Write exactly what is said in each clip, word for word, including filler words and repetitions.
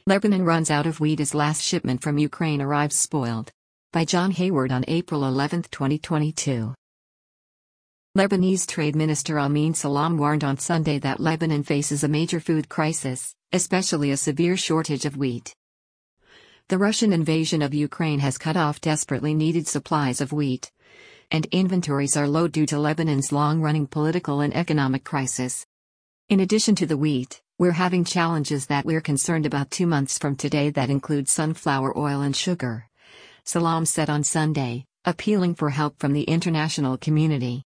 Lebanon runs out of wheat as last shipment from Ukraine arrives spoiled. By John Hayward on April eleventh, twenty twenty-two. Lebanese Trade Minister Amin Salam warned on Sunday that Lebanon faces a major food crisis, especially a severe shortage of wheat. The Russian invasion of Ukraine has cut off desperately needed supplies of wheat, and inventories are low due to Lebanon's long-running political and economic crisis. In addition to the wheat, we're having challenges that we're concerned about two months from today that include sunflower oil and sugar, Salam said on Sunday, appealing for help from the international community.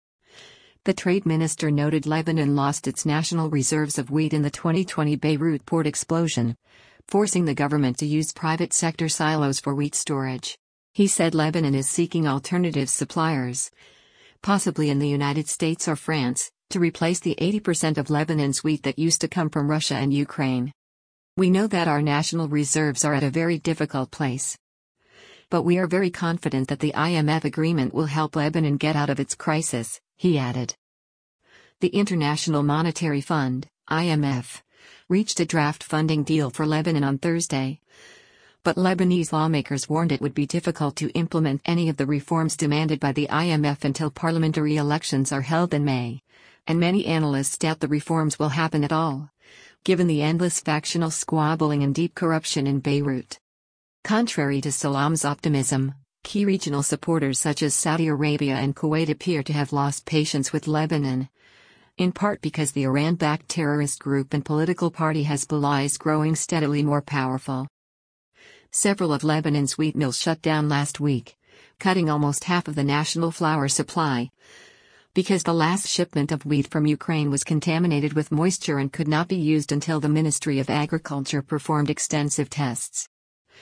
The trade minister noted Lebanon lost its national reserves of wheat in the twenty twenty Beirut port explosion, forcing the government to use private sector silos for wheat storage. He said Lebanon is seeking alternative suppliers, possibly in the United States or France, to replace the eighty percent of Lebanon's wheat that used to come from Russia and Ukraine. We know that our national reserves are at a very difficult place. But we are very confident that the I M F agreement will help Lebanon get out of its crisis, he added. The International Monetary Fund, I M F, reached a draft funding deal for Lebanon on Thursday. But Lebanese lawmakers warned it would be difficult to implement any of the reforms demanded by the I M F until parliamentary elections are held in May. And many analysts doubt the reforms will happen at all, given the endless factional squabbling and deep corruption in Beirut. Contrary to Salam's optimism, key regional supporters such as Saudi Arabia and Kuwait appear to have lost patience with Lebanon, in part because the Iran-backed terrorist group and political party Hezbollah is growing steadily more powerful. Several of Lebanon's wheat mills shut down last week, cutting almost half of the national flour supply, because the last shipment of wheat from Ukraine was contaminated with moisture and could not be used until the Ministry of Agriculture performed extensive tests.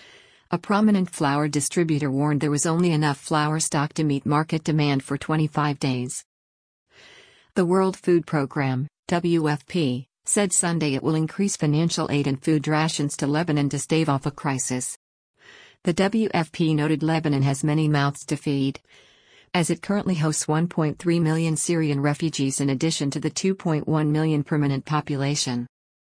A prominent flour distributor warned there was only enough flour stock to meet market demand for twenty-five days. The World Food Programme, W F P, said Sunday it will increase financial aid and food rations to Lebanon to stave off a crisis. The W F P noted Lebanon has many mouths to feed, as it currently hosts one point three million Syrian refugees in addition to the two point one million permanent population.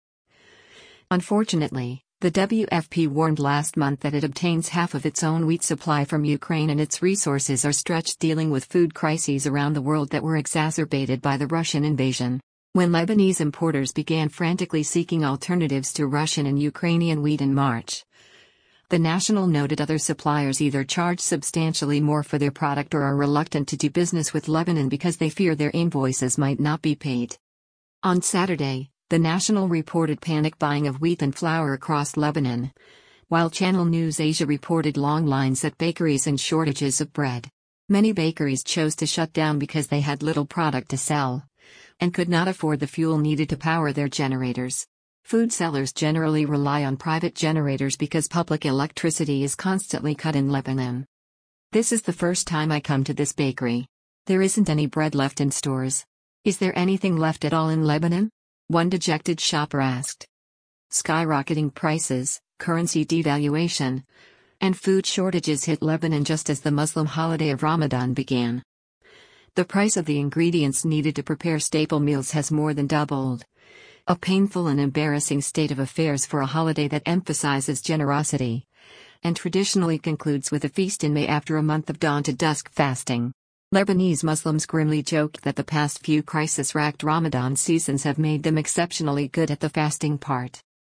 Unfortunately, the W F P warned last month that it obtains half of its own wheat supply from Ukraine and its resources are stretched dealing with food crises around the world that were exacerbated by the Russian invasion. When Lebanese importers began frantically seeking alternatives to Russian and Ukrainian wheat in March, the National noted other suppliers either charge substantially more for their product or are reluctant to do business with Lebanon because they fear their invoices might not be paid. On Saturday, the National reported panic buying of wheat and flour across Lebanon, while Channel News Asia reported long lines at bakeries and shortages of bread. Many bakeries chose to shut down because they had little product to sell, and could not afford the fuel needed to power their generators. Food sellers generally rely on private generators because public electricity is constantly cut in Lebanon. This is the first time I come to this bakery. There isn't any bread left in stores. Is there anything left at all in Lebanon? One dejected shopper asked. Skyrocketing prices, currency devaluation, and food shortages hit Lebanon just as the Muslim holiday of Ramadan began. The price of the ingredients needed to prepare staple meals has more than doubled. A painful and embarrassing state of affairs for a holiday that emphasizes generosity, and traditionally concludes with a feast in May after a month of dawn to dusk fasting. Lebanese Muslims grimly joked that the past few crisis-racked Ramadan seasons have made them exceptionally good at the fasting part.